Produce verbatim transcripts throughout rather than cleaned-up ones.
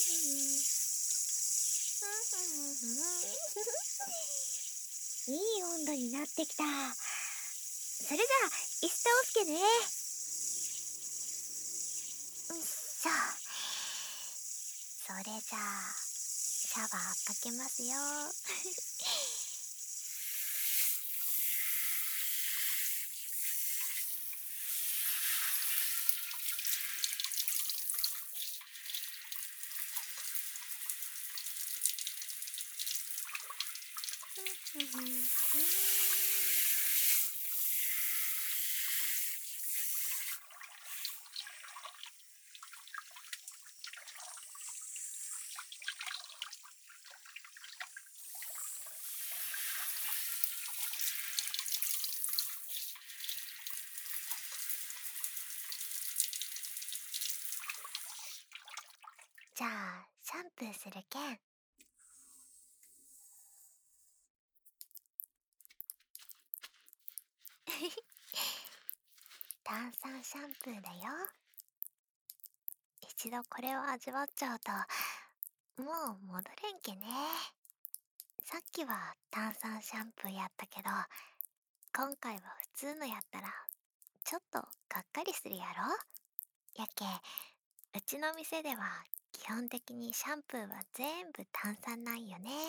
いい温度になってきた。それじゃあ、椅子倒すけね。よいしょ。それじゃあ、シャワーかけますよ。じゃあ、シャンプーするけん。炭酸シャンプーだよ。一度これを味わっちゃうと、もう戻れんけね。さっきは炭酸シャンプーやったけど、今回は普通のやったら、ちょっとがっかりするやろ。やけ、うちの店では基本的にシャンプーは全部炭酸なんよね。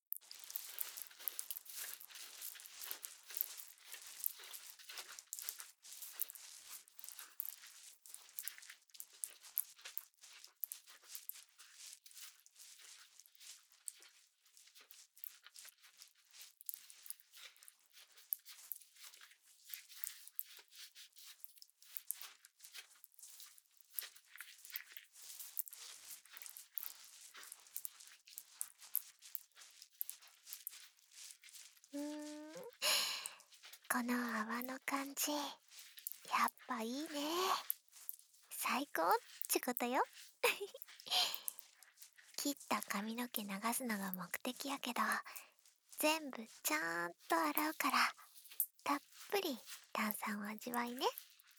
うーん、この泡の感じ、やっぱいいね。最高っちことよ。切った髪の毛流すのが目的やけど、全部ちゃんと洗うから、たっぷり炭酸を味わいね。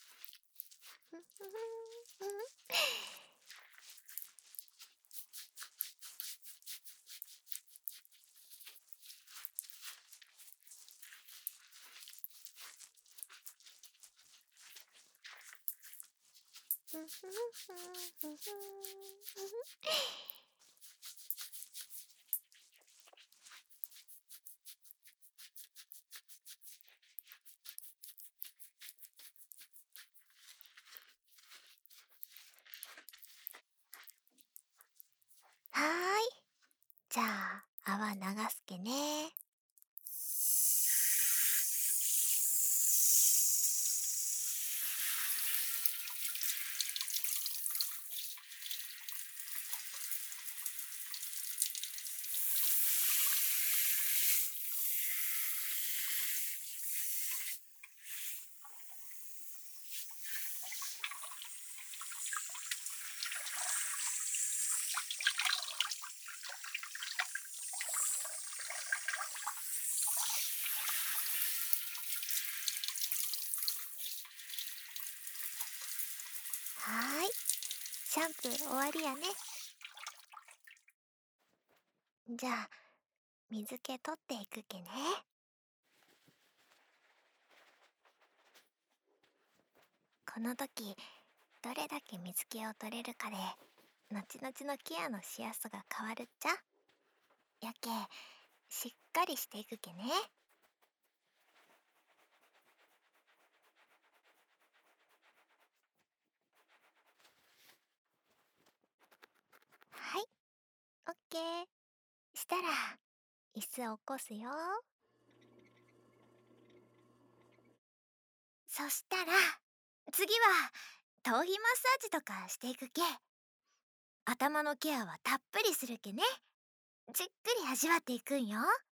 はーい。じゃあ、泡流すけね。はーい。シャンプー終わりやね。じゃあ、水気取っていくけね。この時、どれだけ水気を取れるかで、後々のケアのしやすさが変わるっちゃ。やけ、しっかりしていくけね。はい、オッケー。したら、椅子起こすよ。そしたら、次は、頭皮マッサージとかしていくけ。頭のケアはたっぷりするけね。じっくり味わっていくんよ。